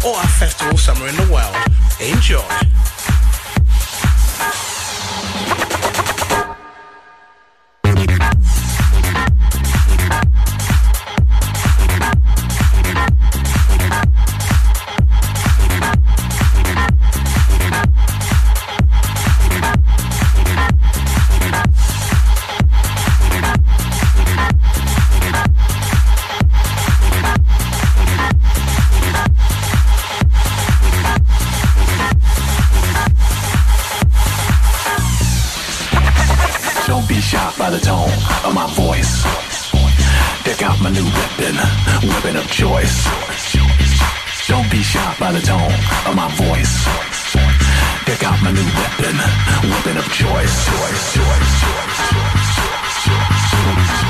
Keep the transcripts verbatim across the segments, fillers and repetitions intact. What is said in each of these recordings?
or a festival somewhere in the world. Enjoy. By the tone of my voice, check out my new weapon, weapon of choice. Don't be shocked by the tone of my voice. Check out my new weapon, weapon of choice. Choice, choice, choice, choice.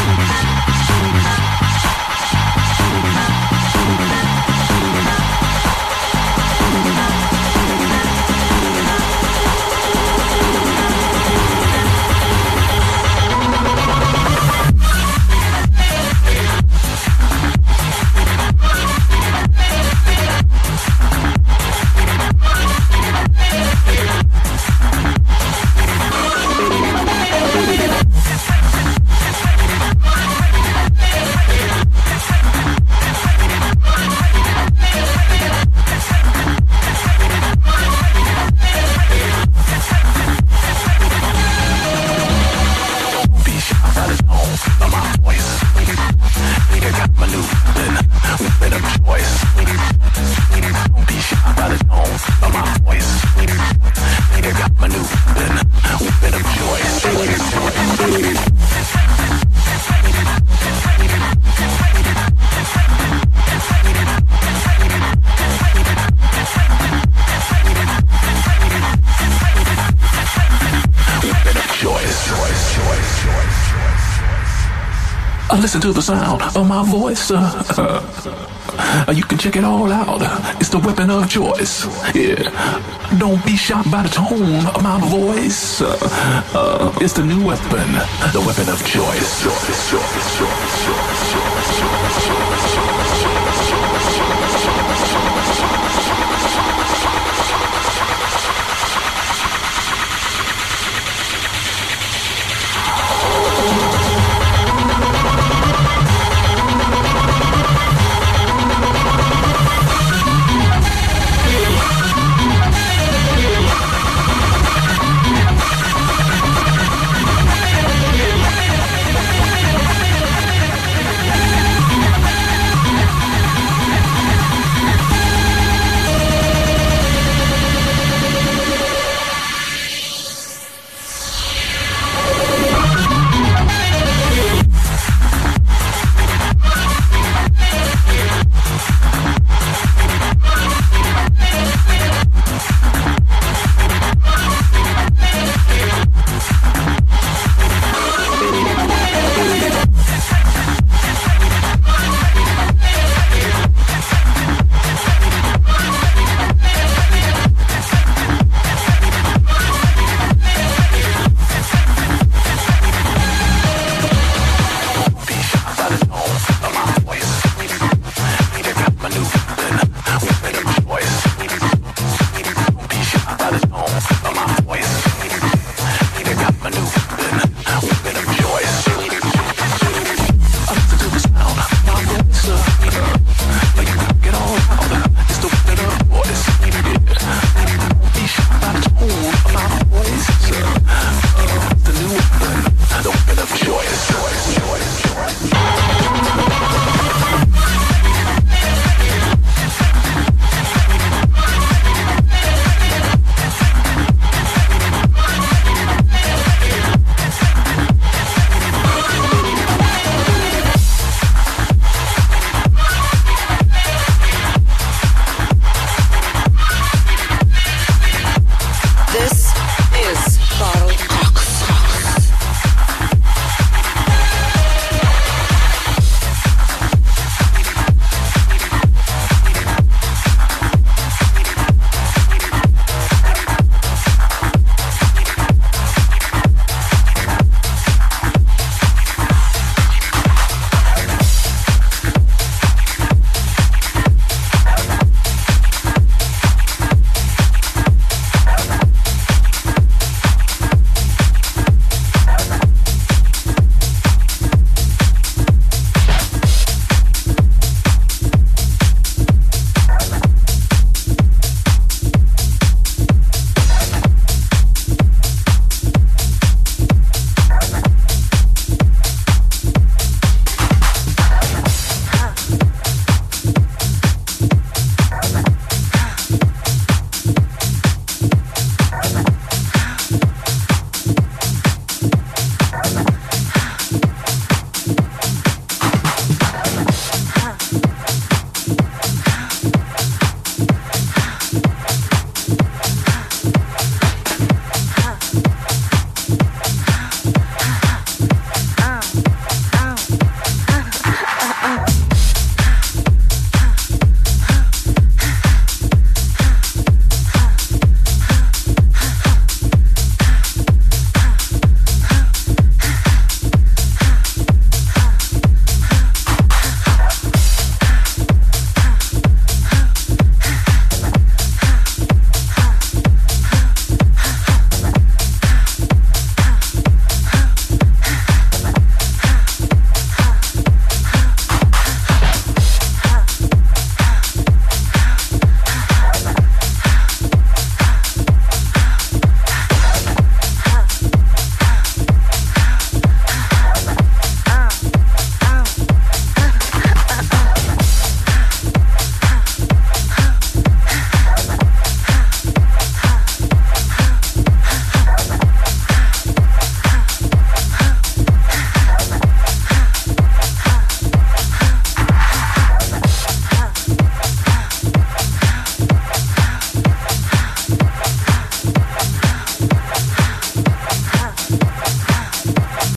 Listen to the sound of my voice. Uh, uh, you can check it all out. It's the weapon of choice. Yeah. Don't be shocked by the tone of my voice. Uh, uh, it's the new weapon, the weapon of choice. Choice, choice, choice, choice, choice, choice.